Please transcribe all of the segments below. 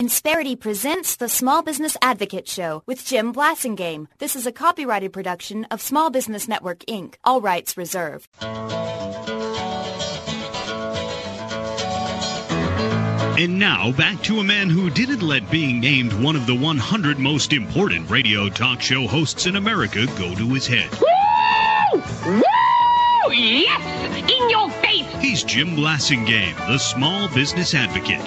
Insperity presents the Small Business Advocate Show with Jim Blasingame. This is a copyrighted production of Small Business Network, Inc. All rights reserved. And now, back to a man who didn't let being named one of the 100 most important radio talk show hosts in America go to his head. Woo! Woo! Yes! In your face! He's Jim Blasingame, the Small Business Advocate.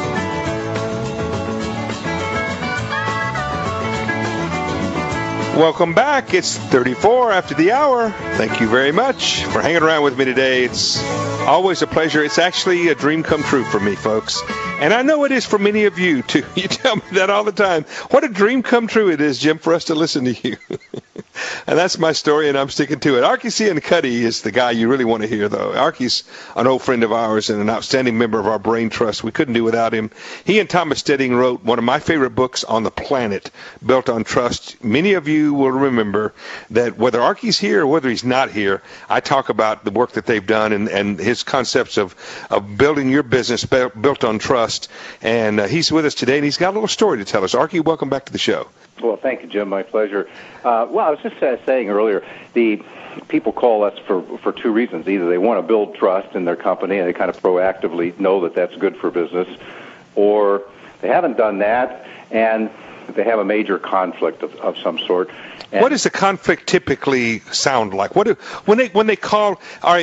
Welcome back. It's 34 after the hour. Thank you very much for hanging around with me today. It's always a pleasure. It's actually a dream come true for me, folks. And I know it is for many of you, too. You tell me that all the time. What a dream come true it is, Jim, for us to listen to you. And that's my story, and I'm sticking to it. Archie Ciancuddy is the guy you really want to hear, though. Archie's an old friend of ours and an outstanding member of our Brain Trust. We couldn't do without him. He and Thomas Stedding wrote one of my favorite books on the planet, Built on Trust. Many of you will remember that whether Archie's here or whether he's not here, I talk about the work that they've done and his concepts of building your business built on trust. And he's with us today, and he's got a little story to tell us. Archie, welcome back to the show. Well, thank you, Jim. My pleasure. Well, I was just saying earlier, the people call us for two reasons. Either they want to build trust in their company, and they kind of proactively know that that's good for business, or they haven't done that, and they have a major conflict of some sort. And what does a conflict typically sound like? When they call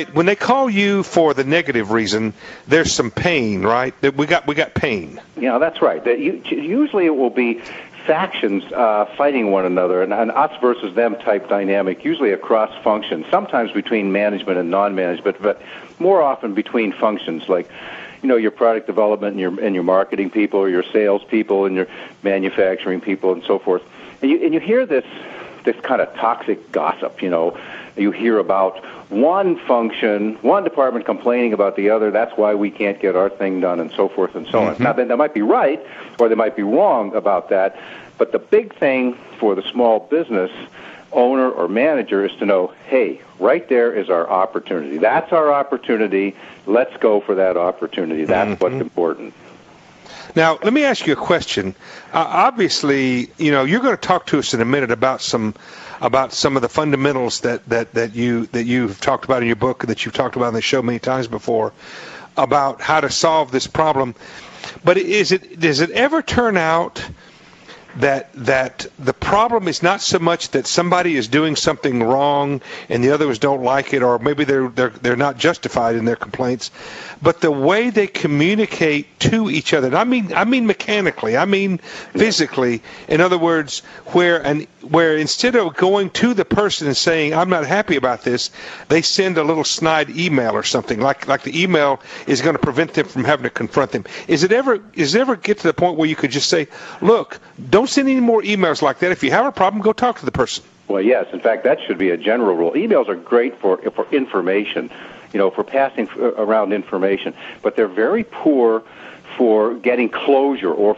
you for the negative reason, there's some pain, right? We got pain. Yeah, that's right. Usually it will be factions fighting one another, and an us versus them type dynamic, usually across functions, sometimes between management and non-management, but more often between functions like, you know, your product development and your marketing people, or your sales people and your manufacturing people and so forth. And you hear this kind of toxic gossip, you know. You hear about one function, one department complaining about the other, that's why we can't get our thing done, and so forth and so on. Now, then they might be right or they might be wrong about that, but the big thing for the small business owner or manager is to know, hey, right there is our opportunity. That's our opportunity. Let's go for that opportunity. That's what's important. Now, let me ask you a question. Obviously, you know, you're going to talk to us in a minute about some of the fundamentals that you've talked about in your book, that you've talked about on the show many times before, about how to solve this problem. But does it ever turn out that the problem is not so much that somebody is doing something wrong and the others don't like it, or maybe they're not justified in their complaints, but the way they communicate to each other? And I mean mechanically, I mean physically. In other words, where instead of going to the person and saying, I'm not happy about this, they send a little snide email or something, like the email is going to prevent them from having to confront them. Does it ever get to the point where you could just say, look, don't send any more emails like that. If you have a problem, go talk to the person? Well, yes. In fact, that should be a general rule. Emails are great for information, you know, for passing around information, but they're very poor for getting closure or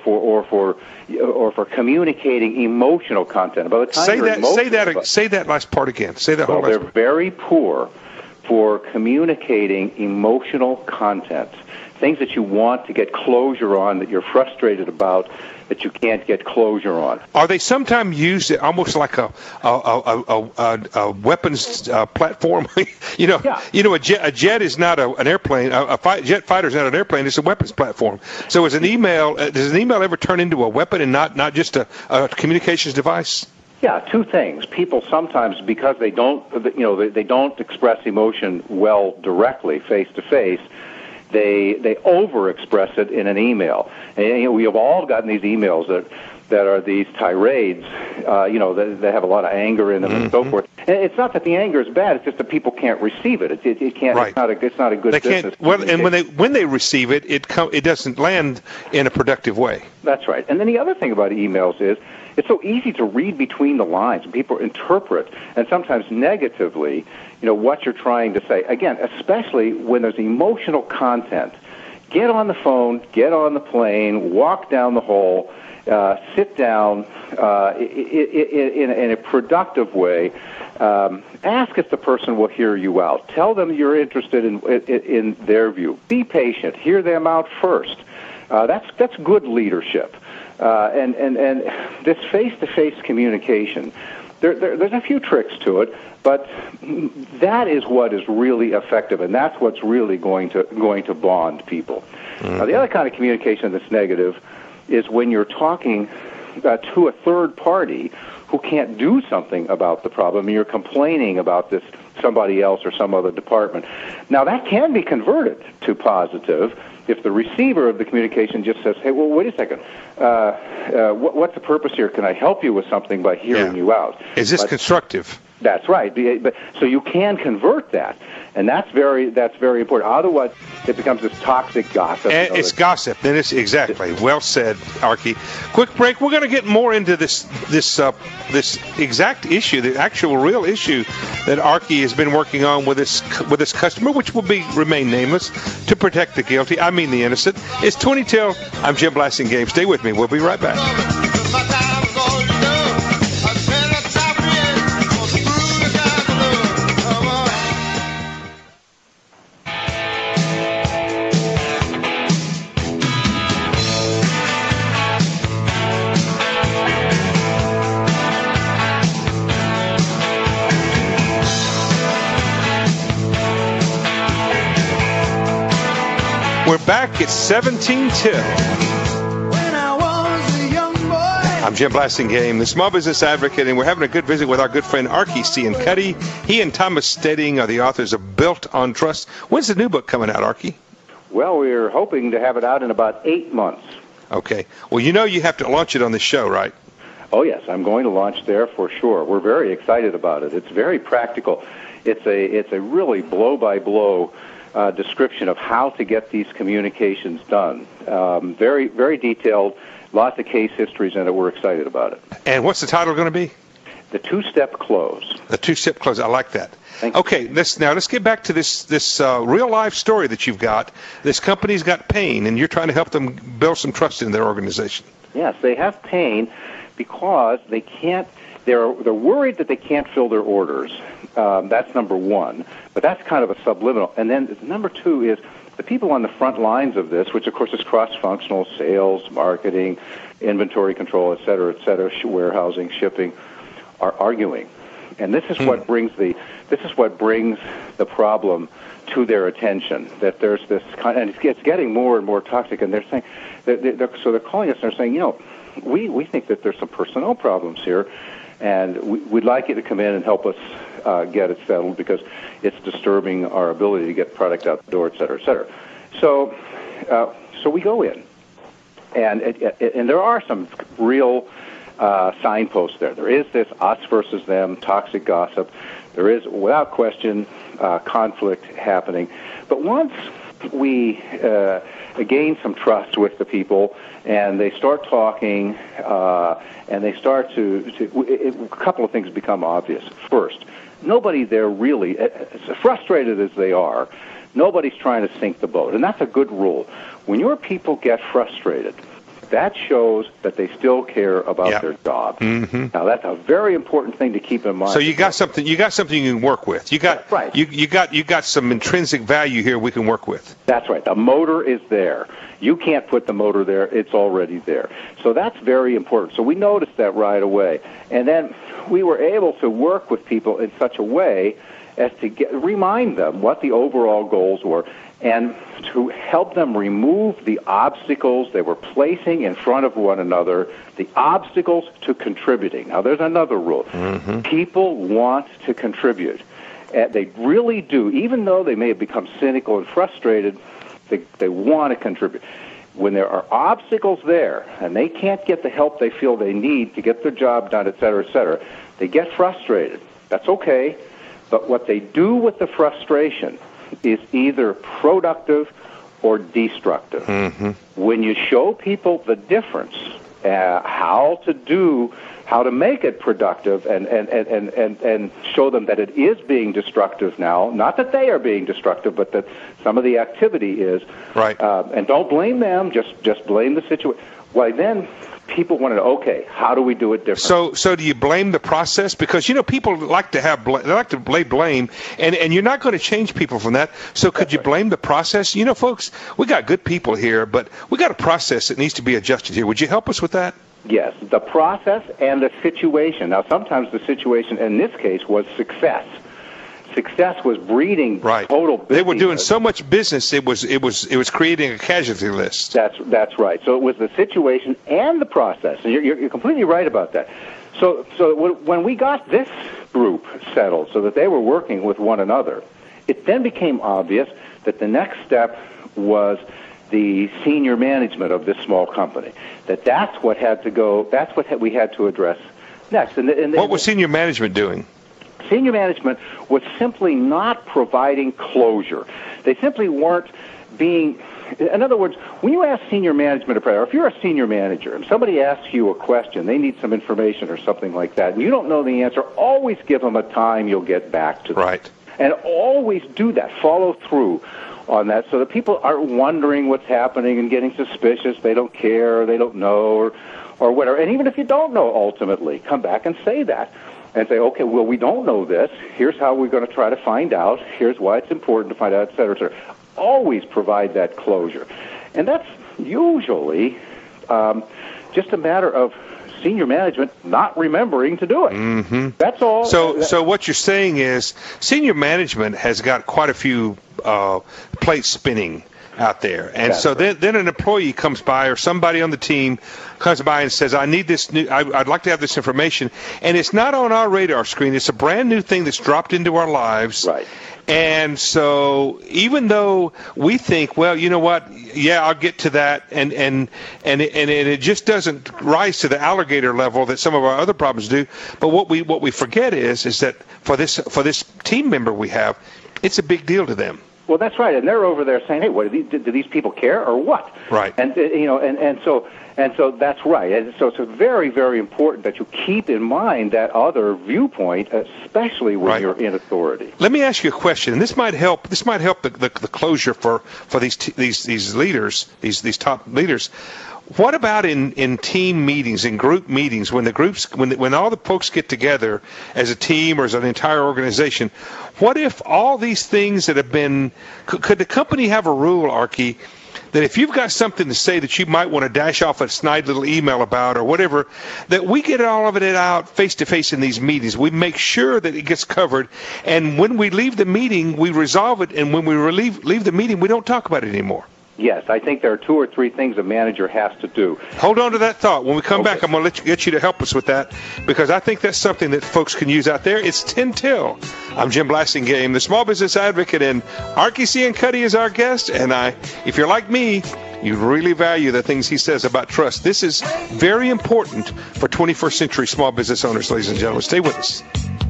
for communicating emotional content. By the time say that last part again. Say that whole last part. They're very poor for communicating emotional content, things that you want to get closure on, that you're frustrated about, that you can't get closure on. Are they sometimes used almost like a weapons platform? You know, a jet is not an airplane. Jet fighter is not an airplane. It's a weapons platform. So, does an email ever turn into a weapon and not just a communications device? Yeah, two things. People sometimes, because they don't express emotion well directly, face to face, they overexpress it in an email. And we have all gotten these emails that are these tirades, that have a lot of anger in them and so forth. And it's not that the anger is bad; it's just that people can't receive it. It can't. Right. It's not a good business. Well, and when they receive it, it doesn't land in a productive way. That's right. And then the other thing about emails is, it's so easy to read between the lines. People interpret, and sometimes negatively, what you're trying to say. Again, especially when there's emotional content. Get on the phone, get on the plane, walk down the hall, sit down in a productive way. Ask if the person will hear you out. Tell them you're interested in their view. Be patient. Hear them out first. That's good leadership. And this face-to-face communication, there's a few tricks to it, but that is what is really effective, and that's what's really going to bond people. Mm-hmm. Now, the other kind of communication that's negative is when you're talking to a third party who can't do something about the problem, and you're complaining about this somebody else or some other department. Now, that can be converted to positive if the receiver of the communication just says, hey, well, wait a second, what's the purpose here? Can I help you with something by hearing you out? Is this constructive? That's right. So you can convert that, and that's very important. Otherwise, it becomes this toxic gossip. And it's gossip. Then it's exactly well said, Archie. Quick break. We're going to get more into this exact issue, the actual real issue that Archie has been working on with this customer, which will remain nameless, to protect the guilty. I mean the innocent. It's 20 till. I'm Jim Blasingame. Stay with me. We'll be right back. We're back at 17 till. I'm Jim Blasingame, the Small Business Advocate, and we're having a good visit with our good friend Archie Ciancutti. He and Thomas Stedding are the authors of Built on Trust. When's the new book coming out, Archie? Well, we're hoping to have it out in about 8 months. Okay. Well, you have to launch it on this show, right? Oh, yes. I'm going to launch there for sure. We're very excited about it. It's very practical. It's a really blow-by-blow description of how to get these communications done. Very, very detailed, lots of case histories in it. We're excited about it. And what's the title going to be? The Two-Step Close. The Two-Step Close. I like that. Thank you. Okay, let's get back to this real-life story that you've got. This company's got pain, and you're trying to help them build some trust in their organization. Yes, they have pain because they can't. They're worried that they can't fill their orders. That's number one. But that's kind of a subliminal. And then number two is the people on the front lines of this, which of course is cross-functional, sales, marketing, inventory control, et cetera, warehousing, shipping, are arguing. And this is what brings the problem to their attention. That there's this kind, and it's getting more and more toxic. And they're saying, so they're calling us and they're saying, we think that there's some personnel problems here, and we'd like you to come in and help us get it settled because it's disturbing our ability to get product out the door, et cetera, et cetera. So we go in, and there are some real signposts there. There is this us versus them, toxic gossip. There is, without question, conflict happening. But once we gain some trust with the people, and they start talking, and they start a couple of things become obvious. First, nobody there really, as frustrated as they are, nobody's trying to sink the boat. And that's a good rule. When your people get frustrated, that shows that they still care about their job. Mm-hmm. Now, that's a very important thing to keep in mind. So you got something you can work with. You got right. You got some intrinsic value here we can work with. That's right. The motor is there. You can't put the motor there. It's already there. So that's very important. So we noticed that right away. And then we were able to work with people in such a way as to remind them what the overall goals were and to help them remove the obstacles they were placing in front of one another, the obstacles to contributing. Now, there's another rule. Mm-hmm. People want to contribute. They really do. Even though they may have become cynical and frustrated, they want to contribute. When there are obstacles there and they can't get the help they feel they need to get their job done, et cetera, they get frustrated. That's okay. But what they do with the frustration is either productive or destructive. Mm-hmm. When you show people the difference, how to make it productive and show them that it is being destructive now, not that they are being destructive, but that some of the activity is. Right. And don't blame them, just blame the situation. Well, then people want to know, okay, how do we do it differently? So do you blame the process? Because, people like to they like to lay blame, and you're not going to change people from that. So could you blame the process? Folks, we got good people here, but we got a process that needs to be adjusted here. Would you help us with that? Yes, the process and the situation. Now, sometimes the situation in this case was success. Success was breeding total business. They were doing so much business, it was creating a casualty list. That's right. So it was the situation and the process, and you're completely right about that. So when we got this group settled, so that they were working with one another, it then became obvious that the next step was the senior management of this small company. That's what had to go. That's what we had to address next. And what was senior management doing? Senior management was simply not providing closure. They simply weren't being. In other words, when you ask senior management, or if you're a senior manager and somebody asks you a question, they need some information or something like that, and you don't know the answer, always give them a time you'll get back to them. Right. And always do that. Follow through on that so that people aren't wondering what's happening and getting suspicious. They don't care, or they don't know, or whatever. And even if you don't know, ultimately, come back and say that. And say, okay, well, we don't know this. Here's how we're going to try to find out. Here's why it's important to find out, et cetera, et cetera. Always provide that closure. And that's usually just a matter of senior management not remembering to do it. Mm-hmm. That's all. So what you're saying is senior management has got quite a few plates spinning out there. And so then an employee comes by, or somebody on the team comes by and says, I need this I'd like to have this information. And it's not on our radar screen. It's a brand new thing that's dropped into our lives. Right. And so even though we think, well, you know what, yeah, I'll get to that, and it just doesn't rise to the alligator level that some of our other problems do. But what we forget is that for this team member we have, it's a big deal to them. Well, that's right, and they're over there saying, "Hey, what do these people care, or what?" Right. And and so that's right. And so it's very, very important that you keep in mind that other viewpoint, especially when you're in authority. Let me ask you a question, and this might help. This might help the closure for these leaders, these top leaders. What about in team meetings, in group meetings, when all the folks get together as a team or as an entire organization? What if all these things that have been? Could the company have a rule, Archie, that if you've got something to say that you might want to dash off a snide little email about or whatever, that we get all of it out face-to-face in these meetings. We make sure that it gets covered, and when we leave the meeting, we resolve it, and when we leave the meeting, we don't talk about it anymore. Yes, I think there are 2 or 3 things a manager has to do. Hold on to that thought. When we come back, I'm going to get you to help us with that, because I think that's something that folks can use out there. It's 10 till. I'm Jim Blasingame, the small business advocate, and Archie Ciancutti is our guest. And if you're like me, you really value the things he says about trust. This is very important for 21st century small business owners, ladies and gentlemen. Stay with us.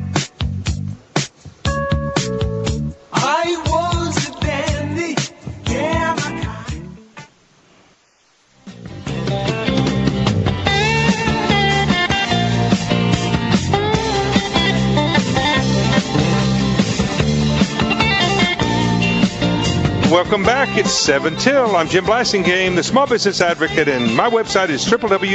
Welcome back. It's 7 till. I'm Jim Blasingame, the small business advocate, and my website is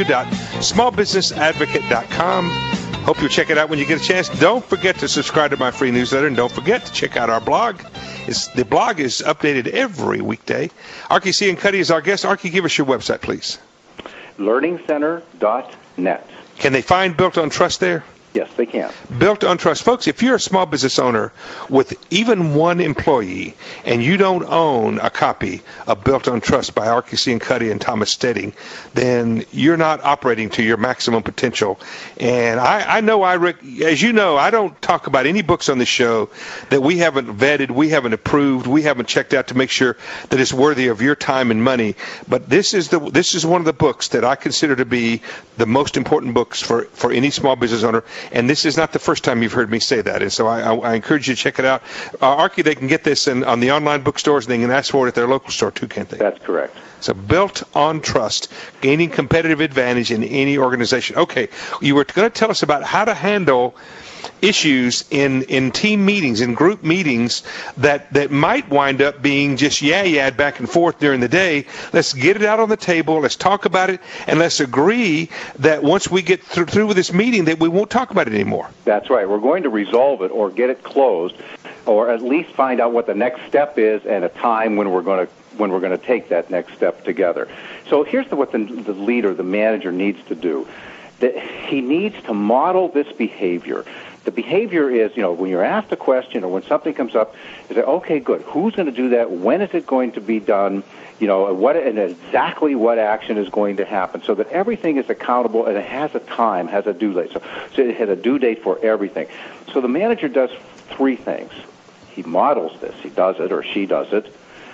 www.smallbusinessadvocate.com. Hope you'll check it out when you get a chance. Don't forget to subscribe to my free newsletter, and don't forget to check out our blog. The blog is updated every weekday. Archie Ciancutti is our guest. Archie, give us your website, please. LearningCenter.net. Can they find Built on Trust there? Yes, they can. Built on Trust. Folks, if you're a small business owner with even one employee and you don't own a copy of Built on Trust by Archie Ciancutti and Thomas Stedding, then you're not operating to your maximum potential. And I know, as you know, I don't talk about any books on the show that we haven't vetted, we haven't approved, we haven't checked out to make sure that it's worthy of your time and money. But this is one of the books that I consider to be the most important books for any small business owner. And this is not the first time you've heard me say that. And so I encourage you to check it out. Archie, they can get this on the online bookstores, and they can ask for it at their local store too, can't they? That's correct. So Built on Trust, gaining competitive advantage in any organization. Okay, you were going to tell us about how to handle issues in team meetings, in group meetings that might wind up being just yad back and forth during the day. Let's get it out on the table. Let's talk about it, and let's agree that once we get through with this meeting that we won't talk about it anymore. That's right. We're going to resolve it or get it closed, or at least find out what the next step is and a time when we're going to take that next step together. So here's what the leader, the manager, needs to do. He needs to model this behavior. The behavior is, when you're asked a question or when something comes up, you say, okay, good. Who's going to do that? When is it going to be done? And exactly what action is going to happen, so that everything is accountable and it has a time, has a due date. So it has a due date for everything. So the manager does three things. He models this. He does it, or she does it.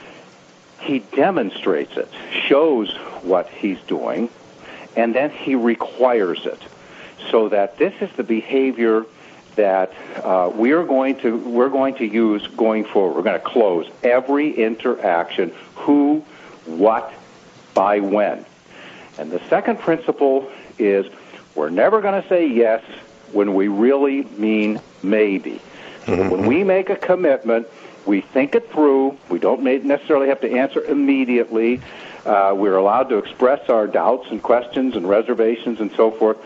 He demonstrates it, shows what he's doing, and then he requires it, so that this is the behavior that we're going to use going forward. We're going to close every interaction, who, what, by when. And the second principle is we're never going to say yes when we really mean maybe. Mm-hmm. When we make a commitment, we think it through. We don't necessarily have to answer immediately. We're allowed to express our doubts and questions and reservations and so forth,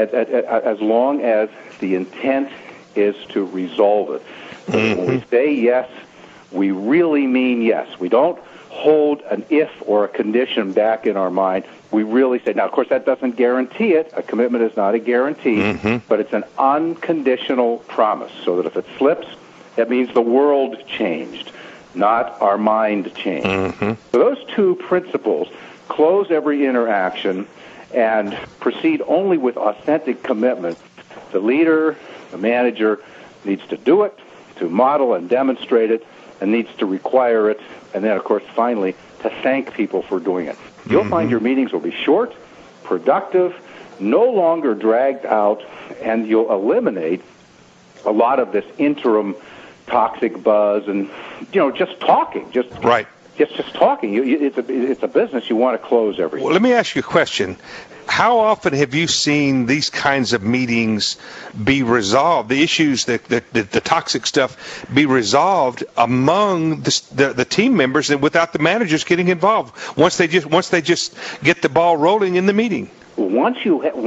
as long as the intent is to resolve it. Mm-hmm. When we say yes, we really mean yes. We don't hold an if or a condition back in our mind. We really say, now, of course, that doesn't guarantee it. A commitment is not a guarantee, mm-hmm. but it's an unconditional promise, so that if it slips, that means the world changed, not our mind changed. Mm-hmm. So those two principles, close every interaction and proceed only with authentic commitment. The leader, the manager, needs to do it, to model and demonstrate it, and needs to require it, and then, of course, finally, to thank people for doing it. You'll mm-hmm. find your meetings will be short, productive, no longer dragged out, and you'll eliminate a lot of this interim toxic buzz and, just talking. Right. Just talking. It's a business you want to close every day. Well, let me ask you a question. How often have you seen these kinds of meetings be resolved, the issues, the toxic stuff, be resolved among the team members and without the managers getting involved once they just get the ball rolling in the meeting? Once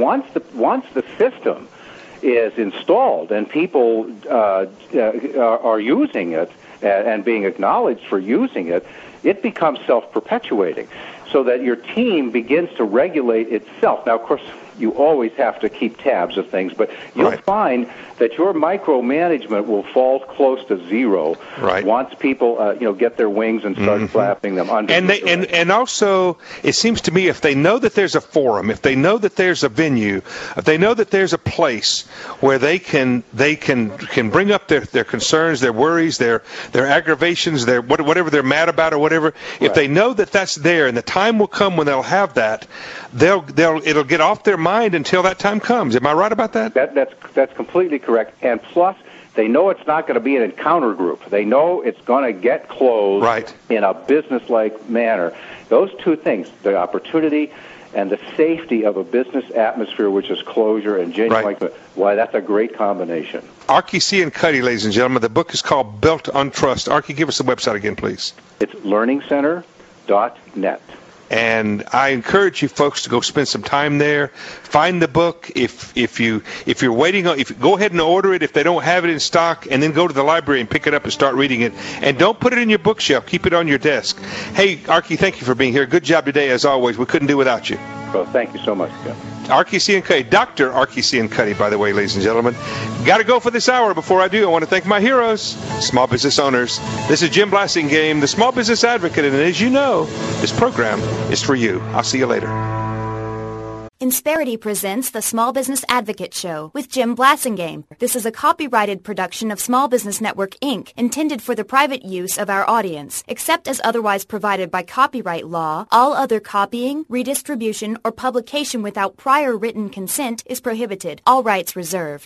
the system is installed and people are using it and being acknowledged for using it, it becomes self-perpetuating, so that your team begins to regulate itself. Now, of course, you always have to keep tabs of things, but you'll right. find that your micromanagement will fall close to zero right. once people get their wings and start mm-hmm. flapping them under. And also, it seems to me, if they know that there's a forum, if they know that there's a venue, if they know that there's a place where they can bring up their concerns, their worries, their aggravations, their whatever they're mad about or whatever, if right. they know that that's there, and the time will come when they'll have that, it'll get off their mind until that time comes. Am I right about that? That's completely correct. And plus, they know it's not going to be an encounter group. They know it's going to get closed right. in a business-like manner. Those two things, the opportunity and the safety of a business atmosphere, which is closure and genuine, right. Why, that's a great combination. Archie C. and Cuddy, ladies and gentlemen. The book is called Built on Trust. Archie, give us the website again, please. It's learningcenter.net. And I encourage you folks to go spend some time there. Find the book. If you're waiting on, go ahead and order it if they don't have it in stock, and then go to the library and pick it up and start reading it. And don't put it in your bookshelf. Keep it on your desk. Hey, Archie, thank you for being here. Good job today, as always. We couldn't do without you. Well, thank you so much, Jeff. Archie C. and Cuddy, Dr. Archie C. and Cuddy, by the way, ladies and gentlemen. Got to go for this hour. Before I do, I want to thank my heroes, small business owners. This is Jim Blasingame, the Small Business Advocate, and as you know, this program is for you. I'll see you later. Insperity presents the Small Business Advocate Show with Jim Blasingame. This is a copyrighted production of Small Business Network, Inc., intended for the private use of our audience. Except as otherwise provided by copyright law, all other copying, redistribution, or publication without prior written consent is prohibited. All rights reserved.